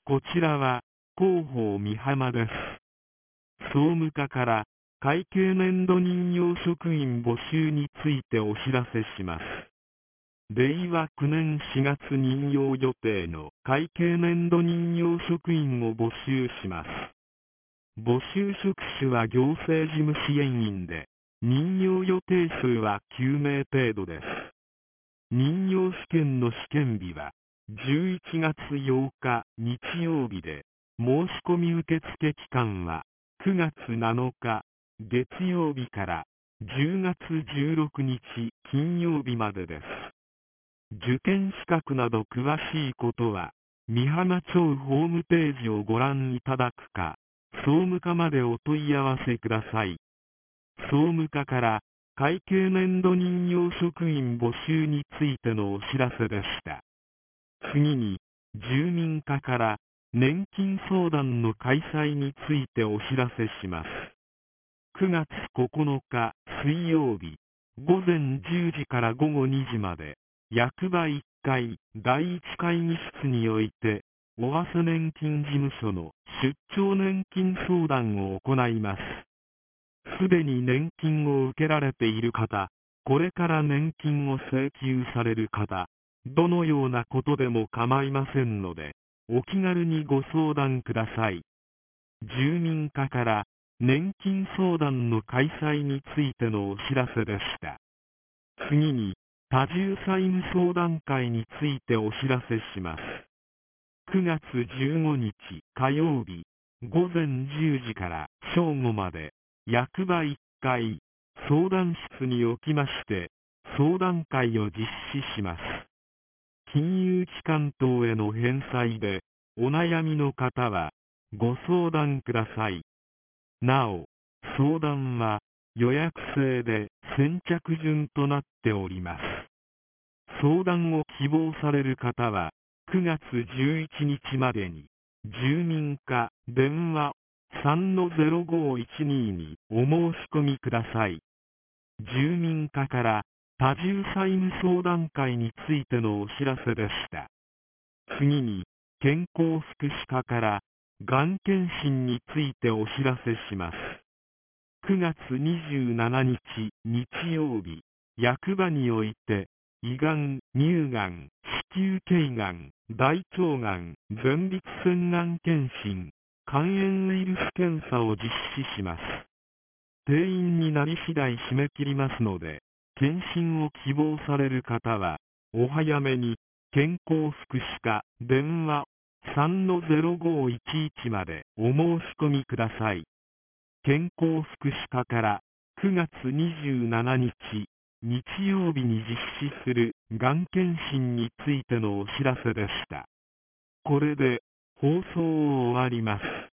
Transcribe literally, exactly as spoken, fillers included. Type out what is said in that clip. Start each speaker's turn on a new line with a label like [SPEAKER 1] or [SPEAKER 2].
[SPEAKER 1] こちらは、広報美浜です。総務課から、会計年度任用職員募集についてお知らせします。令和きゅうねんしがつ任用予定の会計年度任用職員を募集します。募集職種は行政事務支援員で、任用予定数はきゅうめい程度です。任用試験の試験日は、じゅういちがつようか日曜日で、申し込み受付期間は、くがつなのか月曜日からじゅうがつじゅうろくにち金曜日までです。受験資格など詳しいことは、美浜町ホームページをご覧いただくか、総務課までお問い合わせください。総務課から会計年度任用職員募集についてのお知らせでした。次に、住民課から年金相談の開催についてお知らせします。くがつここのか水曜日、ごぜんじゅうじからごごにじまで、役場いっかいだいいち会議室において、尾鷲年金事務所の出張年金相談を行います。すでに年金を受けられている方、これから年金を請求される方、どのようなことでも構いませんので、お気軽にご相談ください。住民課から年金相談の開催についてのお知らせでした。次に、多重債務相談会についてお知らせします。くがつじゅうごにち火曜日、ごぜんじゅうじから正午まで、役場いっかい相談室におきまして、相談会を実施します。金融機関等への返済で、お悩みの方は、ご相談ください。なお、相談は予約制で先着順となっております。相談を希望される方は、くがつじゅういちにちまでに、住民課電話 さんのぜろごいちに にお申し込みください。住民課から多重債務相談会についてのお知らせでした。次に、健康福祉課からがん検診についてお知らせします。くがつにじゅうしちにち日曜日、役場において、胃がん、乳がん、子宮頸がん、大腸がん、前立腺がん検診、肝炎ウイルス検査を実施します。定員になり次第締め切りますので、検診を希望される方は、お早めに、健康福祉課電話 さんのぜろごいちいち までお申し込みください。健康福祉課からくがつにじゅうしちにち日曜日に実施するがん検診についてのお知らせでした。これで放送を終わります。